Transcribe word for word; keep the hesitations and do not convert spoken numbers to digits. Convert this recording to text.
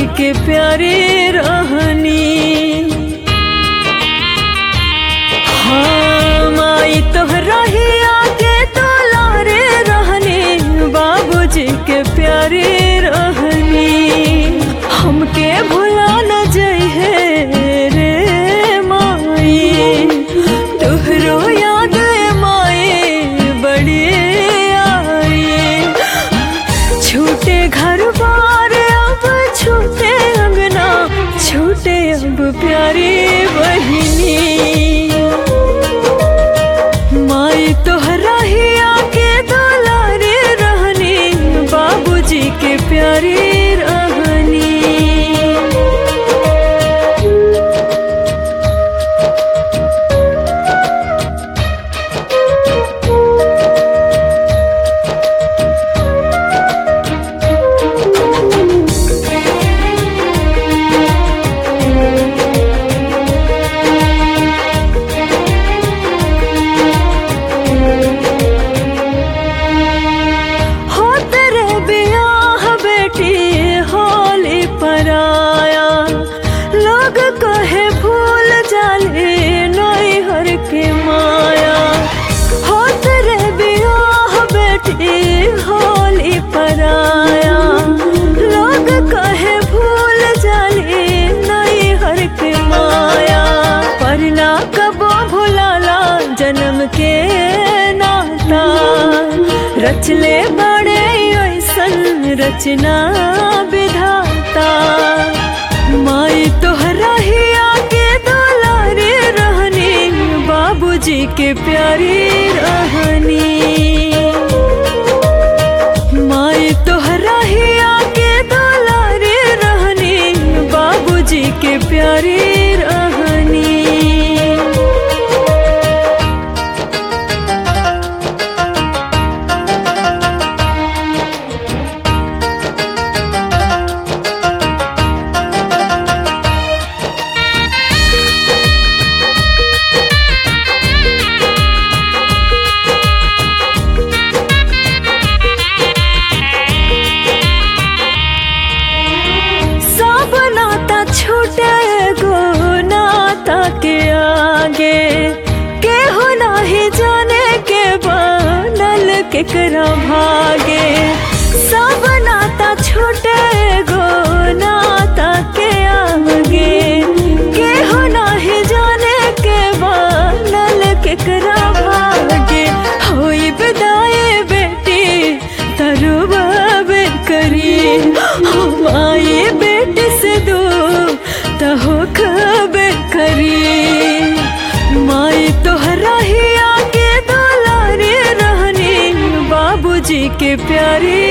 के प्यारे रहनी। हाँ माई तोहरा ही आगे दुलारे रहनी, बाबूजी के प्यारे रहनी। हमके भुला न जइहे रे माई, तोहरो याद माई बड़ी आई। छूटे घर बार अब छूटे अंगना, छूटे अब प्यारी बहिनी। माई तोहरा ही आके दुलारे रहनी, बाबूजी के प्यारी रहनी। लोग कहे भूल जाले नैहर के माया, होत रे बियाह बेटी होली पराया। लोग कहे भूल जाले नैहर के माया, पर ना कबो भुलाला जन्म के नाता। रचले बड़े ऐसन रचना विधाता, माई तोहरा ही आके दुलारे रहनी, बाबूजी के प्यारी रहनी। माई तोहरा ही आके दुलारे रहनी, बाबूजी के प्यारी रहनी। छूटे गो नाता के आगे, केहू नाही जाने के बनल केकरा भागे। सब नाता छूटे गो नाता के आगे, केहू नाही जाने के बनल केकरा भागे। होई विदाई बेटी तरुबाबे करी, हम आई बेटी से दो तहो खबे करी। माई तोहरा ही आके दुलारे रहनी, बाबूजी के प्यारी